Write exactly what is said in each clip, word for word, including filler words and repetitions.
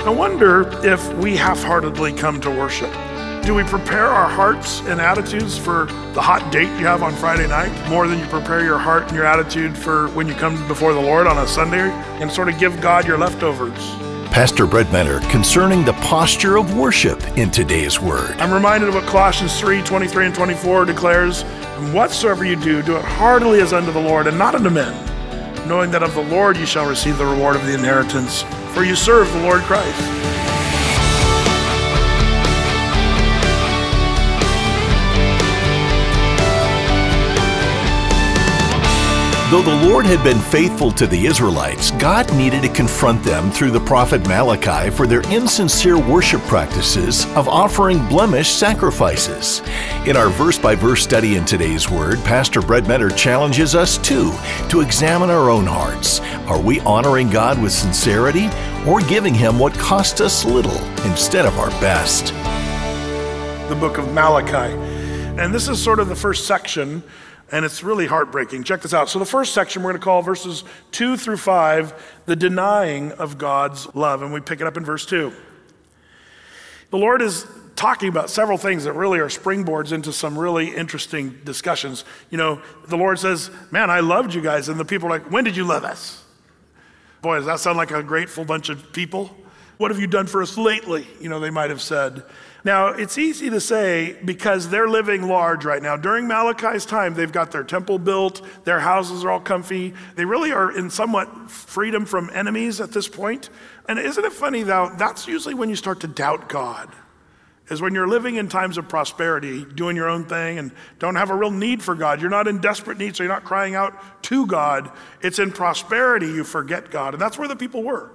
I wonder if we half-heartedly come to worship. Do we prepare our hearts and attitudes for the hot date you have on Friday night more than you prepare your heart and your attitude for when you come before the Lord on a Sunday and sort of give God your leftovers? Pastor Brett Mentor concerning the posture of worship in today's Word. I'm reminded of what Colossians three, twenty-three and twenty-four declares, "And whatsoever you do, do it heartily as unto the Lord and not unto men, knowing that of the Lord you shall receive the reward of the inheritance, for you serve the Lord Christ." Though the Lord had been faithful to the Israelites, God needed to confront them through the prophet Malachi for their insincere worship practices of offering blemished sacrifices. In our verse-by-verse study in today's Word, Pastor Brett Mentor challenges us, too, to examine our own hearts. Are we honoring God with sincerity or giving Him what cost us little instead of our best? The book of Malachi. And this is sort of the first section, and it's really heartbreaking. Check this out. So the first section we're going to call verses two through five, the denying of God's love. And we pick it up in verse two. The Lord is talking about several things that really are springboards into some really interesting discussions. You know, the Lord says, man, I loved you guys. And the people are like, when did you love us? Boy, does that sound like a grateful bunch of people? What have you done for us lately? You know, they might have said. Now, it's easy to say because they're living large right now. During Malachi's time, they've got their temple built, their houses are all comfy. They really are in somewhat freedom from enemies at this point. And isn't it funny, though, that's usually when you start to doubt God, is when you're living in times of prosperity, doing your own thing and don't have a real need for God. You're not in desperate need, so you're not crying out to God. It's in prosperity you forget God, and that's where the people were.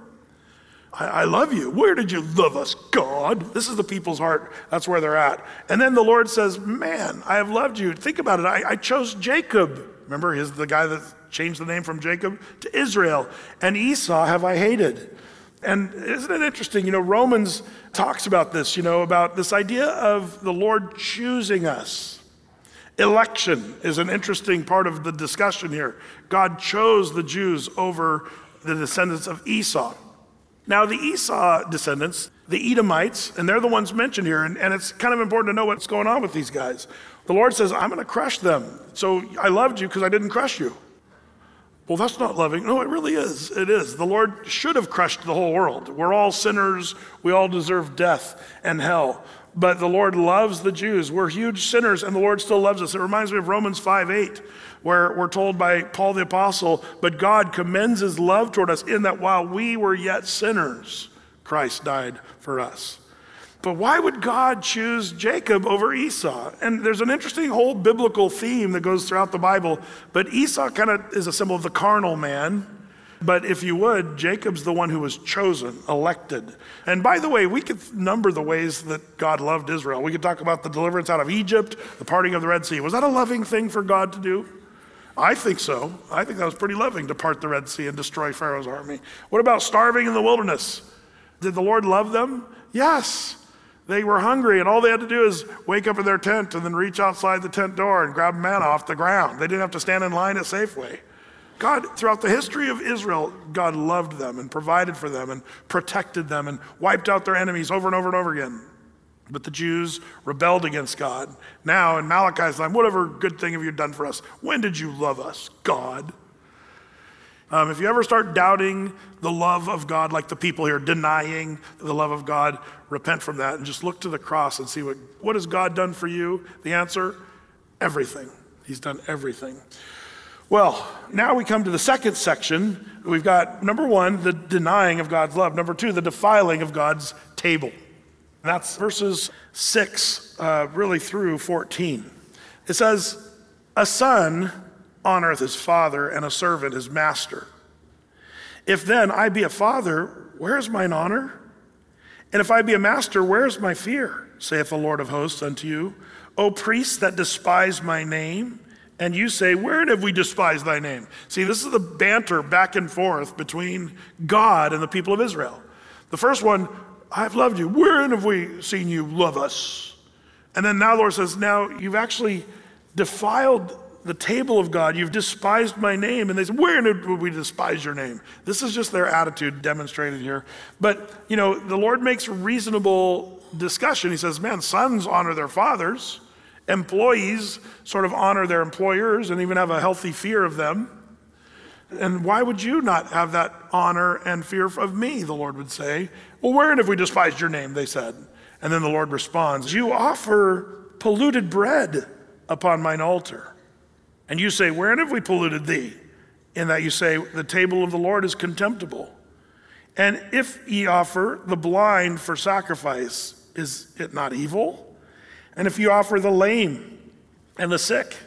I love you. Where did you love us, God? This is the people's heart. That's where they're at. And then the Lord says, man, I have loved you. Think about it. I, I chose Jacob. Remember, he's the guy that changed the name from Jacob to Israel. And Esau have I hated. And isn't it interesting? You know, Romans talks about this, you know, about this idea of the Lord choosing us. Election is an interesting part of the discussion here. God chose the Jews over the descendants of Esau. Now, the Esau descendants, the Edomites, and they're the ones mentioned here, and, and it's kind of important to know what's going on with these guys. The Lord says, I'm going to crush them. So I loved you because I didn't crush you. Well, that's not loving. No, it really is. It is. The Lord should have crushed the whole world. We're all sinners. We all deserve death and hell. But the Lord loves the Jews. We're huge sinners, and the Lord still loves us. It reminds me of Romans five eight, where we're told by Paul the Apostle, but God commends his love toward us in that while we were yet sinners, Christ died for us. But why would God choose Jacob over Esau? And there's an interesting whole biblical theme that goes throughout the Bible, but Esau kind of is a symbol of the carnal man. But if you would, Jacob's the one who was chosen, elected. And by the way, we could number the ways that God loved Israel. We could talk about the deliverance out of Egypt, the parting of the Red Sea. Was that a loving thing for God to do? I think so. I think that was pretty loving to part the Red Sea and destroy Pharaoh's army. What about starving in the wilderness? Did the Lord love them? Yes. They were hungry, and all they had to do is wake up in their tent and then reach outside the tent door and grab manna off the ground. They didn't have to stand in line at Safeway. God, throughout the history of Israel, God loved them and provided for them and protected them and wiped out their enemies over and over and over again. But the Jews rebelled against God. Now, in Malachi's time, whatever good thing have you done for us? When did you love us, God? Um, if you ever start doubting the love of God, like the people here, denying the love of God, repent from that and just look to the cross and see what, what has God done for you? The answer, everything. He's done everything. Well, now we come to the second section. We've got, number one, the denying of God's love. Number two, the defiling of God's table. And that's verses six, uh, really through fourteen. It says, a son honoreth his father, and a servant his master. If then I be a father, where is mine honor? And if I be a master, where is my fear? Saith the Lord of hosts unto you, O priests that despise my name. And you say, wherein have we despised thy name? See, this is the banter back and forth between God and the people of Israel. The first one, I've loved you. Wherein have we seen you love us? And then now the Lord says, now you've actually defiled the table of God. You've despised my name. And they said, where did we despise your name? This is just their attitude demonstrated here. But, you know, the Lord makes reasonable discussion. He says, man, sons honor their fathers. Employees sort of honor their employers and even have a healthy fear of them. And why would you not have that honor and fear of me, the Lord would say. Well, wherein have we despised your name, they said. And then the Lord responds, you offer polluted bread upon mine altar. And you say, wherein have we polluted thee? In that you say, the table of the Lord is contemptible. And if ye offer the blind for sacrifice, is it not evil? And if you offer the lame and the sick,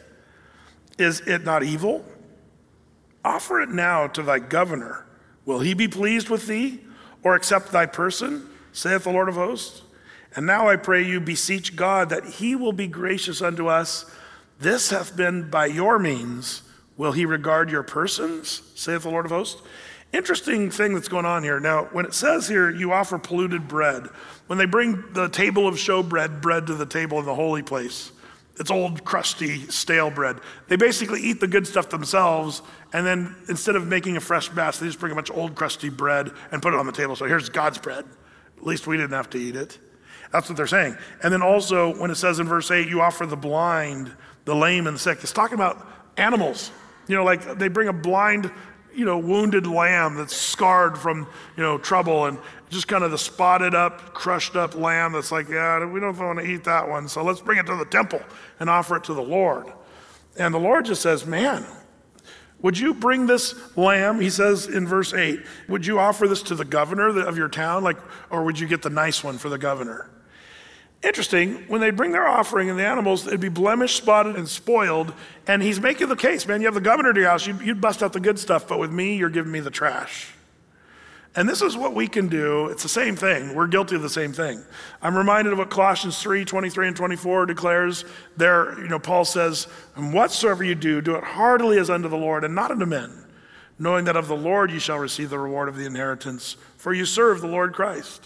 is it not evil? Offer it now to thy governor. Will he be pleased with thee, or accept thy person, saith the Lord of hosts? And now I pray you, beseech God that he will be gracious unto us. This hath been by your means. Will he regard your persons, saith the Lord of hosts? Interesting thing that's going on here. Now, when it says here, you offer polluted bread, when they bring the table of showbread bread to the table in the holy place, it's old, crusty, stale bread. They basically eat the good stuff themselves, and then instead of making a fresh batch, they just bring a bunch of old, crusty bread and put it on the table. So here's God's bread. At least we didn't have to eat it. That's what they're saying. And then also, when it says in verse eight, you offer the blind, the lame, and the sick, it's talking about animals. You know, like they bring a blind, you know, wounded lamb that's scarred from, you know, trouble, and just kind of the spotted up, crushed up lamb that's like, yeah, we don't want to eat that one, so let's bring it to the temple and offer it to the Lord. And the Lord just says, man, would you bring this lamb, he says in verse eight, would you offer this to the governor of your town, like, or would you get the nice one for the governor? Interesting, when they bring their offering and the animals, it'd be blemished, spotted, and spoiled, and he's making the case, man, you have the governor to your house, you'd, you'd bust out the good stuff, but with me, you're giving me the trash. And this is what we can do. It's the same thing. We're guilty of the same thing. I'm reminded of what Colossians three, twenty-three and twenty-four declares. There, you know, Paul says, and whatsoever you do, do it heartily as unto the Lord and not unto men, knowing that of the Lord ye shall receive the reward of the inheritance, for you serve the Lord Christ.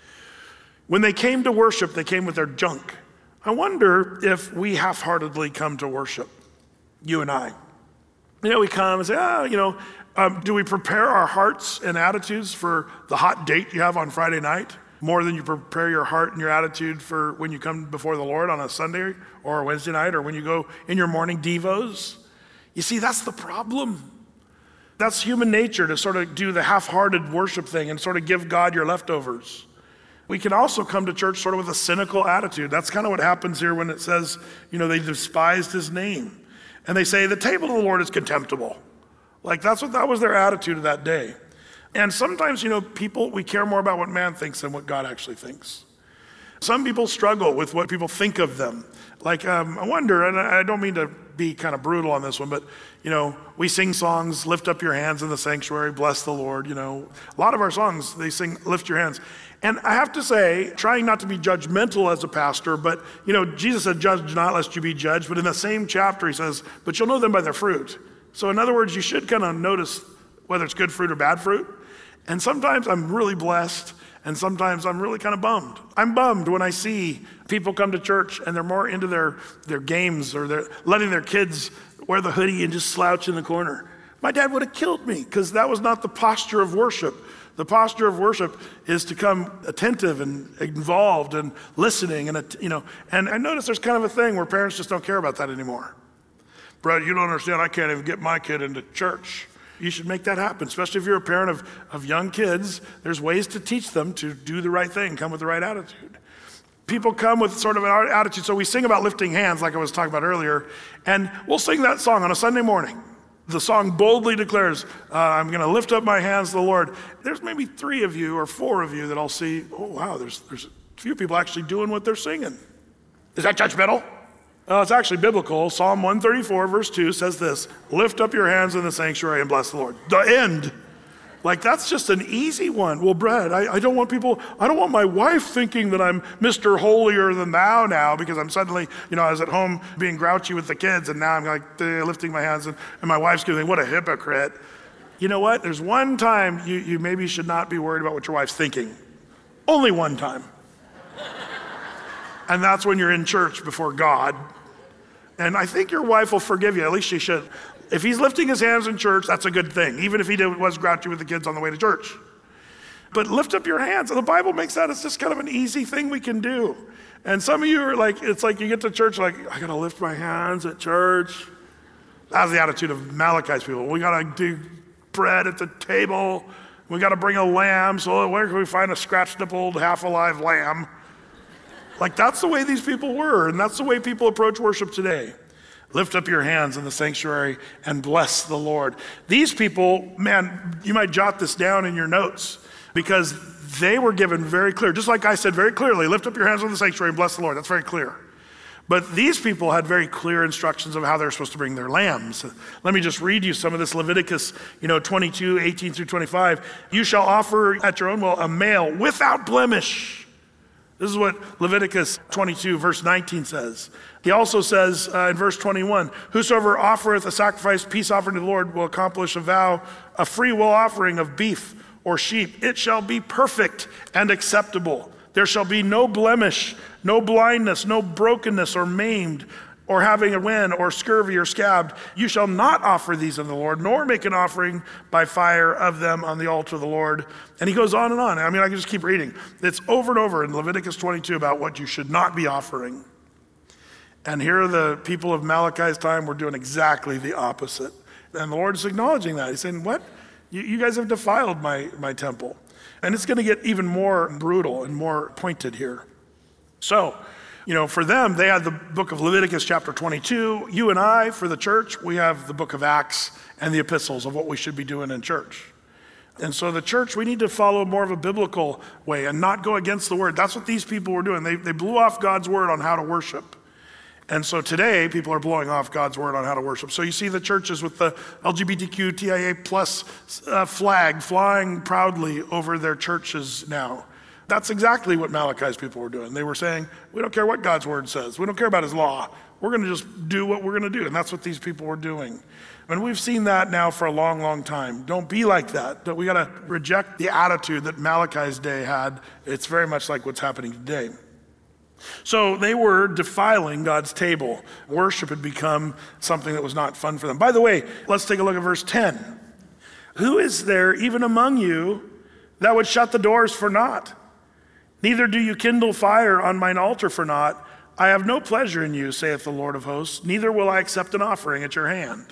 When they came to worship, they came with their junk. I wonder if we half-heartedly come to worship, you and I. You know, we come and say, oh, you know, Um, do we prepare our hearts and attitudes for the hot date you have on Friday night more than you prepare your heart and your attitude for when you come before the Lord on a Sunday or a Wednesday night or when you go in your morning devos? You see, that's the problem. That's human nature, to sort of do the half-hearted worship thing and sort of give God your leftovers. We can also come to church sort of with a cynical attitude. That's kind of what happens here when it says, you know, they despised his name. And they say, the table of the Lord is contemptible. Like that's what that was their attitude of that day. And sometimes, you know, people, we care more about what man thinks than what God actually thinks. Some people struggle with what people think of them. Like, um, I wonder, and I don't mean to be kind of brutal on this one, but, you know, we sing songs, lift up your hands in the sanctuary, bless the Lord, you know. A lot of our songs, they sing, lift your hands. And I have to say, trying not to be judgmental as a pastor, but, you know, Jesus said, judge not lest you be judged. But in the same chapter, he says, but you'll know them by their fruit. So in other words, you should kind of notice whether it's good fruit or bad fruit. And sometimes I'm really blessed, and sometimes I'm really kind of bummed. I'm bummed when I see people come to church and they're more into their, their games, or they're letting their kids wear the hoodie and just slouch in the corner. My dad would have killed me, because that was not the posture of worship. The posture of worship is to come attentive and involved and listening, and you know. And I notice there's kind of a thing where parents just don't care about that anymore. Brother, you don't understand, I can't even get my kid into church. You should make that happen, especially if you're a parent of, of young kids. There's ways to teach them to do the right thing, come with the right attitude. People come with sort of an attitude. So we sing about lifting hands, like I was talking about earlier, and we'll sing that song on a Sunday morning. The song boldly declares, uh, I'm going to lift up my hands to the Lord. There's maybe three of you or four of you that I'll see, oh, wow, there's, there's a few people actually doing what they're singing. Is that judgmental? Uh, it's actually biblical. Psalm one thirty-four, verse two says this, lift up your hands in the sanctuary and bless the Lord. The end. Like, that's just an easy one. Well, Brad, I, I don't want people, I don't want my wife thinking that I'm Mister Holier than thou now, because I'm suddenly, you know, I was at home being grouchy with the kids, and now I'm like eh, lifting my hands, and, and my wife's going, what a hypocrite. You know what? There's one time you, you maybe should not be worried about what your wife's thinking. Only one time. And that's when you're in church before God. And I think your wife will forgive you, at least she should. If he's lifting his hands in church, that's a good thing, even if he did, was grouchy with the kids on the way to church. But lift up your hands. And the Bible makes that it's just kind of an easy thing we can do. And some of you are like, it's like you get to church like, I gotta lift my hands at church. That's the attitude of Malachi's people. We gotta do bread at the table. We gotta bring a lamb. So where can we find a scratched nippled, half alive lamb? Like that's the way these people were. And that's the way people approach worship today. Lift up your hands in the sanctuary and bless the Lord. These people, man, you might jot this down in your notes because they were given very clear, just like I said very clearly, lift up your hands in the sanctuary and bless the Lord. That's very clear. But these people had very clear instructions of how they're supposed to bring their lambs. Let me just read you some of this Leviticus, you know, twenty-two, eighteen through twenty-five. You shall offer at your own will a male without blemish. This is what Leviticus twenty-two, verse nineteen says. He also says uh, in verse twenty-one, whosoever offereth a sacrifice, peace offering to the Lord, will accomplish a vow, a free will offering of beef or sheep. It shall be perfect and acceptable. There shall be no blemish, no blindness, no brokenness or maimed, or having a wen or scurvy or scabbed. You shall not offer these unto the Lord, nor make an offering by fire of them on the altar of the Lord. And he goes on and on. I mean, I can just keep reading. It's over and over in Leviticus twenty-two about what you should not be offering. And here the people of Malachi's time were doing exactly the opposite. And the Lord is acknowledging that. He's saying, what? You, you guys have defiled my, my temple. And it's gonna get even more brutal and more pointed here. So, you know, for them, they had the book of Leviticus chapter twenty-two. You and I, for the church, we have the book of Acts and the epistles of what we should be doing in church. And so the church, we need to follow more of a biblical way and not go against the word. That's what these people were doing. They, they blew off God's word on how to worship. And so today, people are blowing off God's word on how to worship. So you see the churches with the L G B T Q T I A plus uh, flag flying proudly over their churches now. That's exactly what Malachi's people were doing. They were saying, we don't care what God's word says. We don't care about his law. We're gonna just do what we're gonna do. And that's what these people were doing. And we've seen that now for a long, long time. Don't be like that. We gotta reject the attitude that Malachi's day had. It's very much like what's happening today. So they were defiling God's table. Worship had become something that was not fun for them. By the way, let's take a look at verse ten. Who is there even among you that would shut the doors for naught? Neither do you kindle fire on mine altar for naught. I have no pleasure in you, saith the Lord of hosts, neither will I accept an offering at your hand.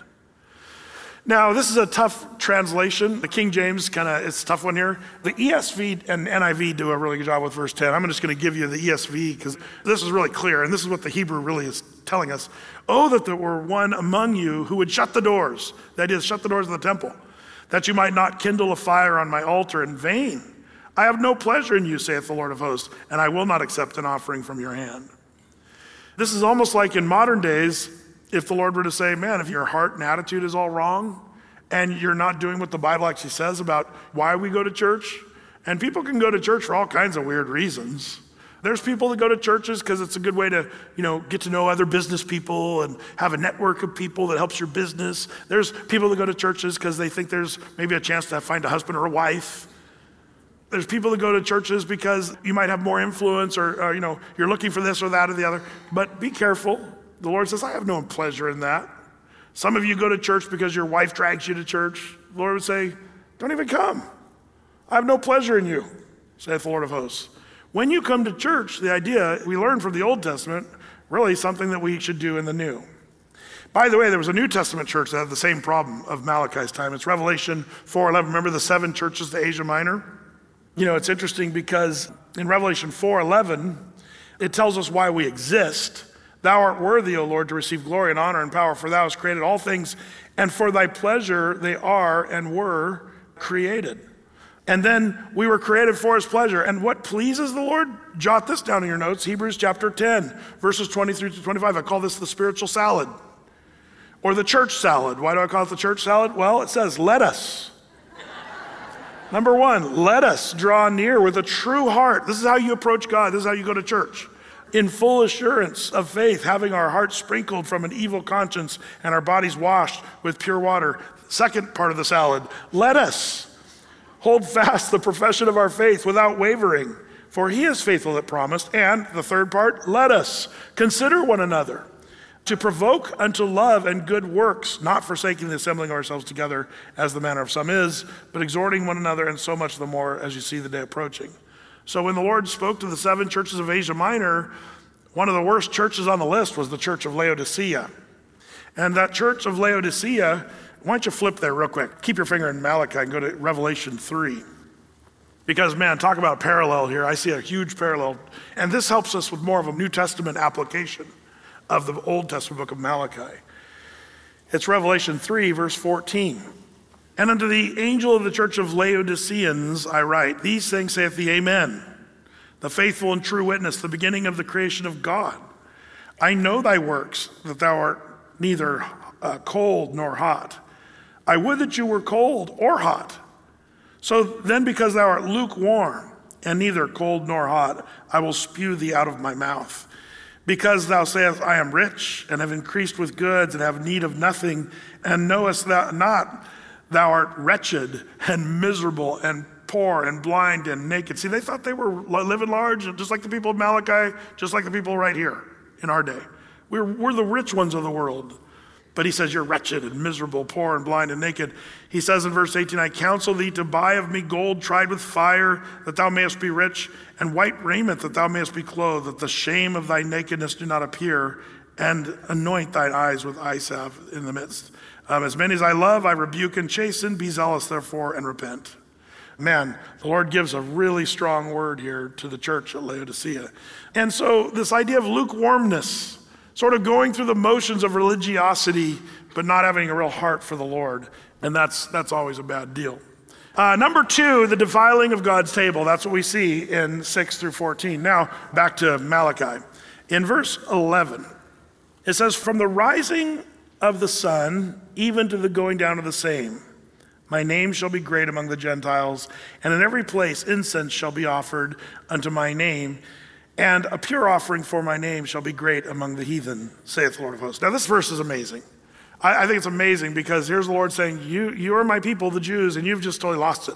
Now, this is a tough translation. The King James kind of, it's a tough one here. The E S V and N I V do a really good job with verse ten. I'm just gonna give you the E S V because this is really clear, and this is what the Hebrew really is telling us. Oh, that there were one among you who would shut the doors, that is, shut the doors of the temple, that you might not kindle a fire on my altar in vain. I have no pleasure in you, saith the Lord of hosts, and I will not accept an offering from your hand. This is almost like in modern days, if the Lord were to say, man, if your heart and attitude is all wrong, and you're not doing what the Bible actually says about why we go to church, and people can go to church for all kinds of weird reasons. There's people that go to churches because it's a good way to, you know, get to know other business people and have a network of people that helps your business. There's people that go to churches because they think there's maybe a chance to find a husband or a wife. There's people that go to churches because you might have more influence or, or, you know, you're looking for this or that or the other. But be careful. The Lord says, I have no pleasure in that. Some of you go to church because your wife drags you to church. The Lord would say, don't even come. I have no pleasure in you, saith the Lord of hosts. When you come to church, the idea we learned from the Old Testament, really something that we should do in the New. By the way, there was a New Testament church that had the same problem of Malachi's time. It's Revelation four eleven. Remember the seven churches to Asia Minor? You know, it's interesting because in Revelation four eleven, it tells us why we exist. Thou art worthy, O Lord, to receive glory and honor and power, for thou hast created all things, and for thy pleasure they are and were created. And then we were created for his pleasure. And what pleases the Lord? Jot this down in your notes, Hebrews chapter ten, verses twenty-three to twenty-five. I call this the spiritual salad, or the church salad. Why do I call it the church salad? Well, it says, let us. Number one, let us draw near with a true heart. This is how you approach God. This is how you go to church. In full assurance of faith, having our hearts sprinkled from an evil conscience and our bodies washed with pure water. Second part of the salad, let us hold fast the profession of our faith without wavering, for he is faithful that promised. And the third part, let us consider one another to provoke unto love and good works, not forsaking the assembling of ourselves together as the manner of some is, but exhorting one another, and so much the more as you see the day approaching. So when the Lord spoke to the seven churches of Asia Minor, one of the worst churches on the list was the church of Laodicea. And that church of Laodicea, why don't you flip there real quick? Keep your finger in Malachi and go to Revelation three. Because man, talk about parallel here. I see a huge parallel. And this helps us with more of a New Testament application of the Old Testament book of Malachi. It's Revelation three, verse fourteen. And unto the angel of the church of Laodiceans I write, these things saith the Amen, the faithful and true witness, the beginning of the creation of God. I know thy works, that thou art neither uh, cold nor hot. I would that you were cold or hot. So then because thou art lukewarm, and neither cold nor hot, I will spew thee out of my mouth. Because thou sayest, I am rich, and have increased with goods, and have need of nothing, and knowest thou not, thou art wretched, and miserable, and poor, and blind, and naked. See, they thought they were living large, just like the people of Malachi, just like the people right here in our day. We're, we're the rich ones of the world. But he says, you're wretched and miserable, poor and blind and naked. He says in verse eighteen, I counsel thee to buy of me gold tried with fire, that thou mayest be rich, and white raiment, that thou mayest be clothed, that the shame of thy nakedness do not appear, and anoint thine eyes with eye salve in the midst. Um, as many as I love, I rebuke and chasten. Be zealous, therefore, and repent. Man, the Lord gives a really strong word here to the church at Laodicea. And so this idea of lukewarmness, sort of going through the motions of religiosity, but not having a real heart for the Lord. And that's that's always a bad deal. Uh, number two, the defiling of God's table. That's what we see in six through fourteen. Now, back to Malachi. In verse eleven, it says, from the rising of the sun, even to the going down of the same, my name shall be great among the Gentiles, and in every place incense shall be offered unto my name, and a pure offering for my name shall be great among the heathen, saith the Lord of hosts. Now this verse is amazing. I, I think it's amazing because here's the Lord saying, you, you are my people, the Jews, and you've just totally lost it.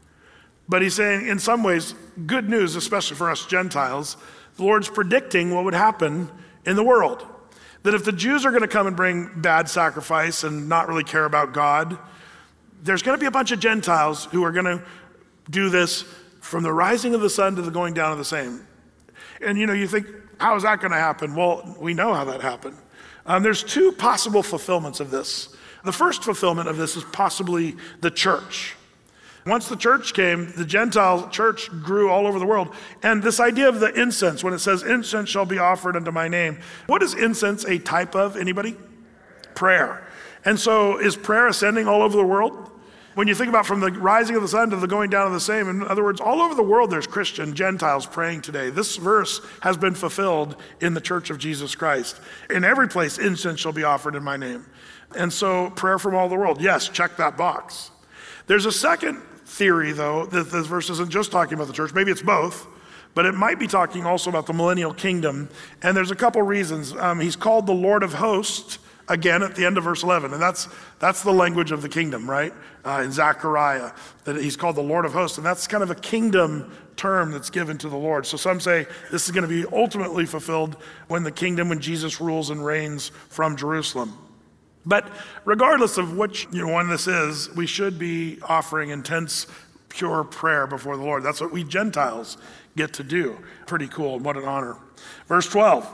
But he's saying, in some ways, good news, especially for us Gentiles, the Lord's predicting what would happen in the world. That if the Jews are gonna come and bring bad sacrifice and not really care about God, there's gonna be a bunch of Gentiles who are gonna do this from the rising of the sun to the going down of the same. And you know, you think, how is that gonna happen? Well, we know how that happened. Um, there's two possible fulfillments of this. The first fulfillment of this is possibly the church. Once the church came, the Gentile church grew all over the world. And this idea of the incense, when it says incense shall be offered unto my name, what is incense a type of? Anybody? Prayer. And so is prayer ascending all over the world? When you think about from the rising of the sun to the going down of the same, in other words, all over the world there's Christian Gentiles praying today. This verse has been fulfilled in the church of Jesus Christ. In every place incense shall be offered in my name. And so prayer from all the world, yes, check that box. There's a second theory though, that this verse isn't just talking about the church, maybe it's both, but it might be talking also about the millennial kingdom. And there's a couple reasons. Um, he's called the Lord of hosts, again at the end of verse eleven, and that's that's the language of the kingdom, right? Uh, in Zechariah, that he's called the Lord of hosts, and that's kind of a kingdom term that's given to the Lord. So some say this is going to be ultimately fulfilled when the kingdom, when Jesus rules and reigns from Jerusalem. But regardless of which you know, one this is, we should be offering intense, pure prayer before the Lord. That's what we Gentiles get to do. Pretty cool, and what an honor. Verse twelve,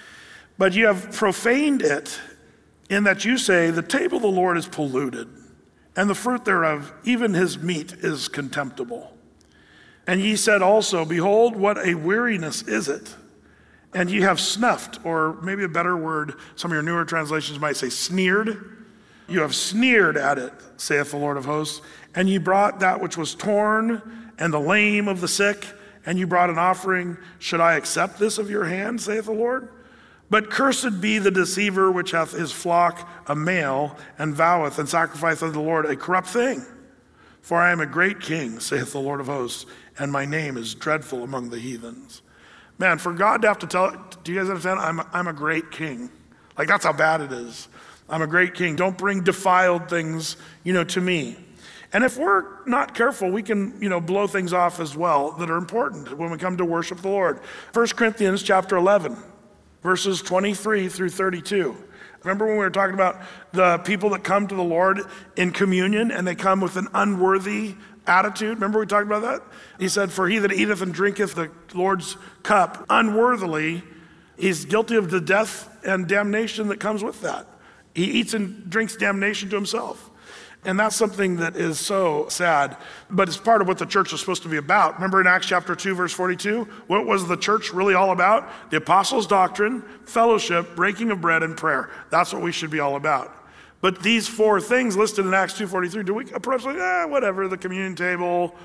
but you have profaned it, in that you say, the table of the Lord is polluted, and the fruit thereof, even his meat, is contemptible. And ye said also, behold, what a weariness is it. And ye have snuffed, or maybe a better word, some of your newer translations might say sneered. You have sneered at it, saith the Lord of hosts. And ye brought that which was torn, and the lame of the sick, and you brought an offering. Should I accept this of your hand, saith the Lord? But cursed be the deceiver which hath his flock a male, and voweth and sacrificeth unto the Lord a corrupt thing. For I am a great king, saith the Lord of hosts, and my name is dreadful among the heathens. Man, for God to have to tell, do you guys understand? I'm, I'm a great king. Like, that's how bad it is. I'm a great king. Don't bring defiled things, you know, to me. And if we're not careful, we can, you know, blow things off as well that are important when we come to worship the Lord. First Corinthians chapter eleven. verses twenty-three through thirty-two. Remember when we were talking about the people that come to the Lord in communion and they come with an unworthy attitude? Remember we talked about that? He said, for he that eateth and drinketh the Lord's cup unworthily, he's guilty of the death and damnation that comes with that. He eats and drinks damnation to himself. And that's something that is so sad, but it's part of what the church is supposed to be about. Remember in Acts chapter two, verse forty-two, what was the church really all about? The apostles' doctrine, fellowship, breaking of bread, and prayer. That's what we should be all about. But these four things listed in Acts two forty-three, do we approach like, eh, whatever, the communion table,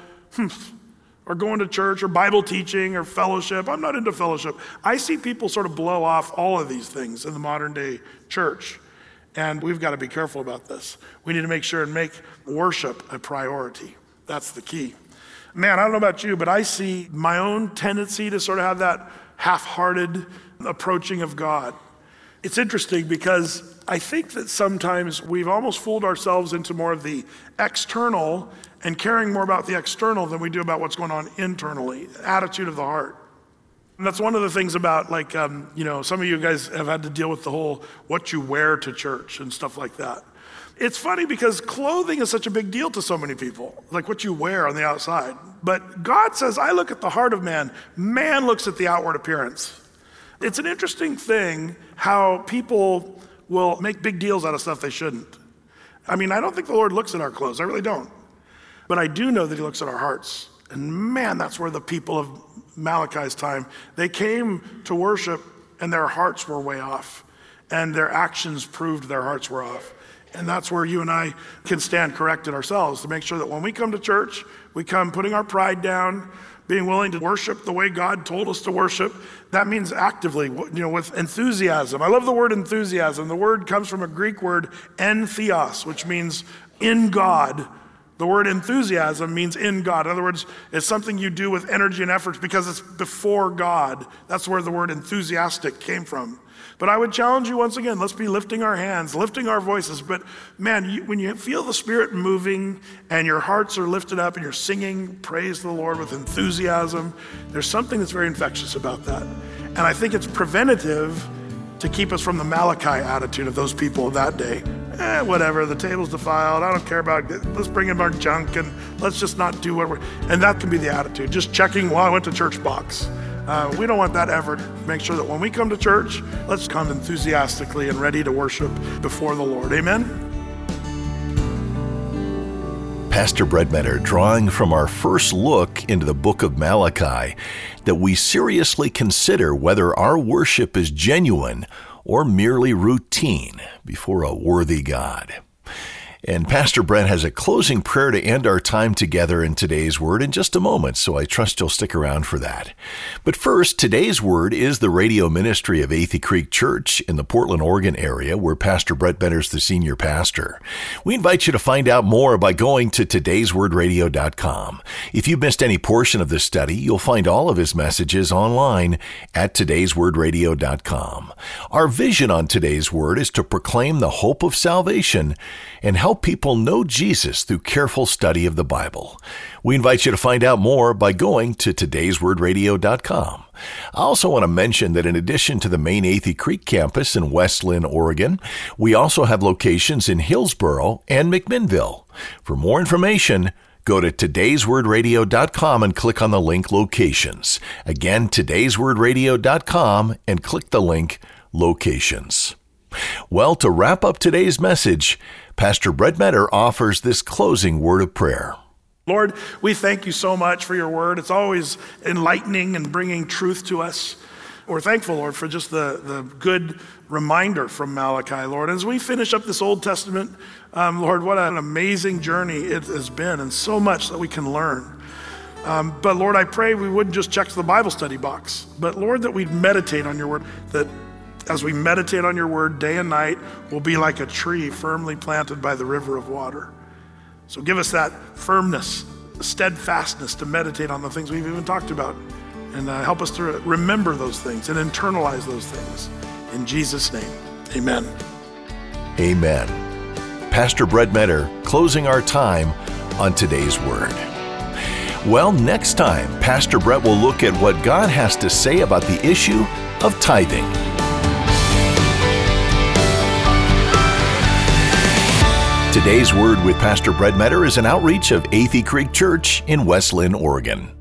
or going to church, or Bible teaching, or fellowship? I'm not into fellowship. I see people sort of blow off all of these things in the modern day church. And we've got to be careful about this. We need to make sure and make worship a priority. That's the key. Man, I don't know about you, but I see my own tendency to sort of have that half-hearted approaching of God. It's interesting because I think that sometimes we've almost fooled ourselves into more of the external and caring more about the external than we do about what's going on internally, attitude of the heart. And that's one of the things about, like, um, you know, some of you guys have had to deal with the whole what you wear to church and stuff like that. It's funny because clothing is such a big deal to so many people, like what you wear on the outside. But God says, I look at the heart of man. Man looks at the outward appearance. It's an interesting thing how people will make big deals out of stuff they shouldn't. I mean, I don't think the Lord looks at our clothes. I really don't. But I do know that he looks at our hearts. And man, that's where the people of Malachi's time, they came to worship and their hearts were way off. And their actions proved their hearts were off. And that's where you and I can stand corrected ourselves to make sure that when we come to church, we come putting our pride down, being willing to worship the way God told us to worship. That means actively, you know, with enthusiasm. I love the word enthusiasm. The word comes from a Greek word, entheos, which means in God. The word enthusiasm means in God. In other words, it's something you do with energy and efforts because it's before God. That's where the word enthusiastic came from. But I would challenge you once again, let's be lifting our hands, lifting our voices. But man, you, when you feel the Spirit moving and your hearts are lifted up and you're singing praise the Lord with enthusiasm, there's something that's very infectious about that. And I think it's preventative to keep us from the Malachi attitude of those people of that day. Eh, whatever, the table's defiled, I don't care about it. Let's bring in our junk and let's just not do what we're, and that can be the attitude, just checking, well, I went to church box. Uh, we don't want that ever. Make sure that when we come to church, let's come enthusiastically and ready to worship before the Lord. Amen? Pastor Brett Metter drawing from our first look into the book of Malachi that we seriously consider whether our worship is genuine or merely routine before a worthy God. And Pastor Brent has a closing prayer to end our time together in today's Word in just a moment, so I trust you'll stick around for that. But first, today's Word is the radio ministry of Athey Creek Church in the Portland, Oregon area, where Pastor Brett Benner's the senior pastor. We invite you to find out more by going to todays word radio dot com. If you missed any portion of this study, you'll find all of his messages online at todays word radio dot com. Our vision on today's Word is to proclaim the hope of salvation and help people know Jesus through careful study of the Bible. We invite you to find out more by going to todays word radio dot com. I also want to mention that in addition to the main Athey Creek campus in West Linn, Oregon, we also have locations in Hillsboro and McMinnville. For more information, go to todays word radio dot com and click on the link Locations. Again, todays word radio dot com and click the link Locations. Well, to wrap up today's message, Pastor Brett Metter offers this closing word of prayer. Lord, we thank you so much for your word. It's always enlightening and bringing truth to us. We're thankful, Lord, for just the, the good reminder from Malachi, Lord. As we finish up this Old Testament, um, Lord, what an amazing journey it has been and so much that we can learn. Um, but Lord, I pray we wouldn't just check the Bible study box, but Lord, that we'd meditate on your word, that as we meditate on your word day and night, we'll be like a tree firmly planted by the river of water. So give us that firmness, steadfastness to meditate on the things we've even talked about, and uh, help us to remember those things and internalize those things. In Jesus' name, amen. Amen. Pastor Brett Metter closing our time on today's Word. Well, next time, Pastor Brett will look at what God has to say about the issue of tithing. Today's Word with Pastor Brett Metter is an outreach of Athey Creek Church in West Lynn, Oregon.